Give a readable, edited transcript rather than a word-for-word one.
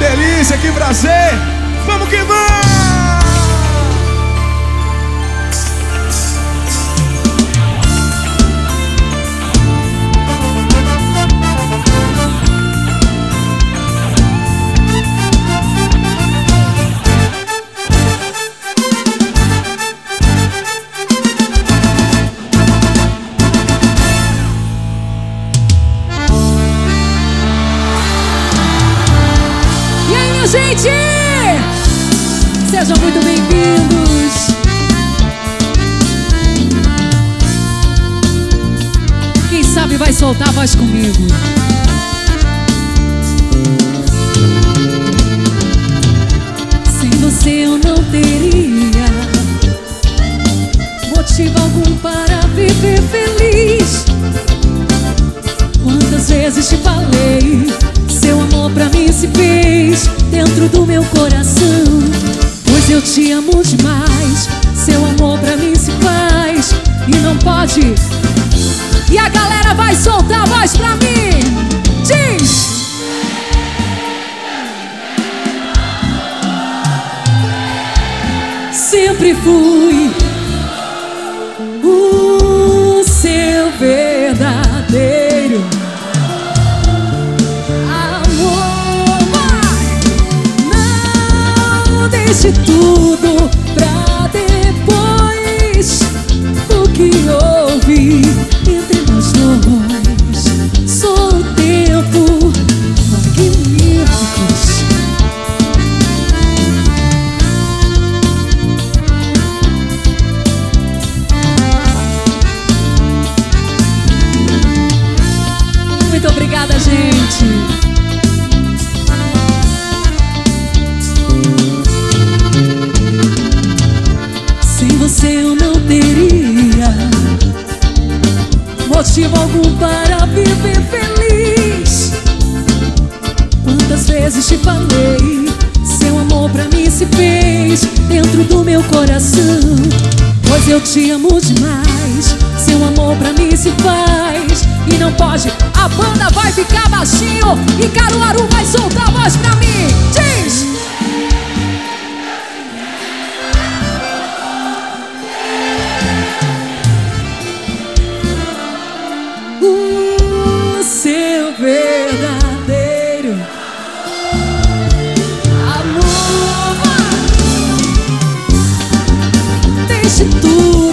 delícia, que prazer. Vamos que vamos! Gente, sejam muito bem-vindos. Quem sabe vai soltar a voz comigo. Sem você eu não teria motivo algum para viver feliz. Quantas vezes te falei, seu amor pra mim se fez dentro do meu coração. Pois eu te amo demais, seu amor pra mim se faz e não pode. E a galera vai soltar a voz pra mim. Diz! Sempre fui o seu verdadeiro de tudo pra depois. O que houve entre nós dois? Só o tempo magníficos. Muito obrigada, gente. Eu não teria motivo algum para viver feliz. Quantas vezes te falei, seu amor pra mim se fez dentro do meu coração. Pois eu te amo demais, seu amor pra mim se faz e não pode. A banda vai ficar baixinho e Caruaru vai soltar a voz pra mim. Diz! Seu verdadeiro amor, deixe tudo